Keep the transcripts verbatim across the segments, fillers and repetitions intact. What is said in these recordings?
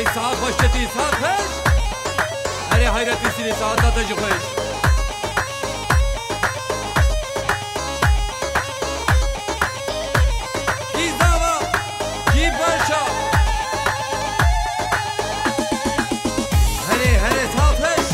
ساعت باشتی ساعت هش هره حیرتی سیری ساعت داده جخش کی زاوا کی باشا هره هره ساعت هش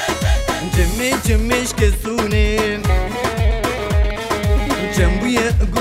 جمش که سونه جنبوی